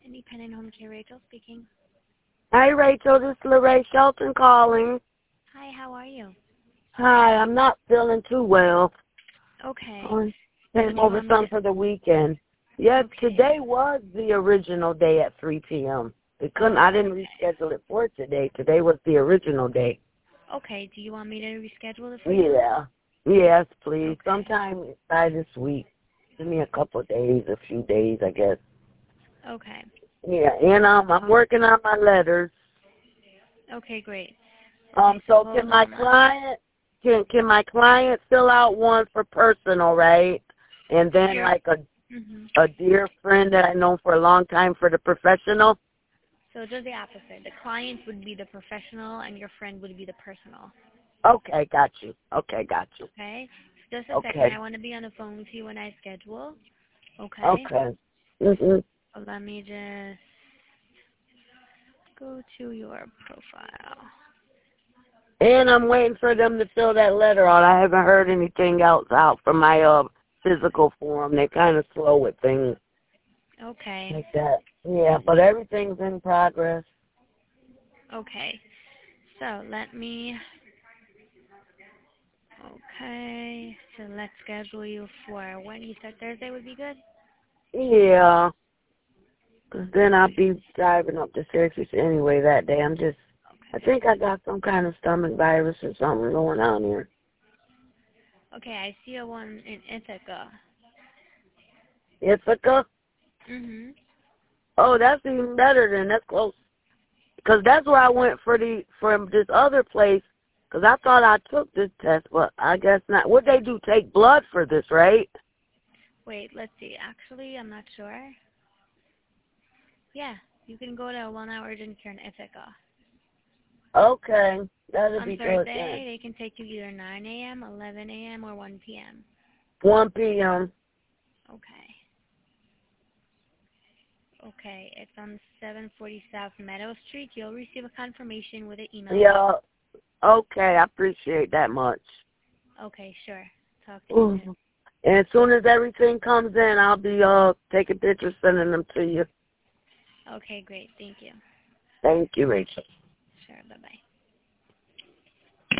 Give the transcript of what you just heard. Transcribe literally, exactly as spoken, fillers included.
Independent Home Care, Rachel speaking. Hi, Rachel. This is Lorraine Shelton calling. Hi, how are you? Hi, I'm not feeling too well. Okay. I Do came you over want me some to... for the weekend. Yeah, Okay. today was the original day at three p m It couldn't. Oh, I didn't okay. reschedule it for today. Today was the original day. Okay, do you want me to reschedule it for you? Yeah. Yes, please. Okay. Sometime by this week. Give me a couple of days, a few days, I guess. Okay. Yeah, and um, I'm working on my letters. Okay, great. Um, Okay, so so hold can my on. client can can my client fill out one for personal, right? And then Your, like a mm-hmm. a dear friend that I know for a long time for the professional. So just the opposite. The client would be the professional and your friend would be the personal. Okay, got you. Okay, got you. Okay? Just a second. Okay. I want to be on the phone with you when I schedule. Okay? Okay. Mhm. So let me just go to your profile. And I'm waiting for them to fill that letter out. I haven't heard anything else out from my uh physical form. They're kind of slow with things Okay. like that. Yeah, but everything's in progress. Okay. So let me, okay, so let's schedule you for when you said Thursday would be good? Yeah. 'Cause then I'll be driving up to Syracuse anyway that day. I'm just, I Okay. think I got some kind of stomach virus or something going on here. Okay, I see a one in Ithaca. Ithaca? Mm-hmm. Oh, that's even better then. That's close. 'Cause that's where I went for the, from this other place. 'Cause I thought I took this test, but I guess not. What they do, take blood for this, right? Wait, let's see. Actually, I'm not sure. Yeah, you can go to one hour urgent care in Ithaca. Okay. That'll On be good then. Thursday, they can take you either nine a m, eleven a m, or one p m one p m Okay. Okay, it's on seven forty South Meadow Street. You'll receive a confirmation with an email. Yeah. Okay. I appreciate that much. Okay, sure. Talk to you soon. And as soon as everything comes in, I'll be uh taking pictures, sending them to you. Okay, great. Thank you. Thank you, Rachel. Sure. Bye-bye.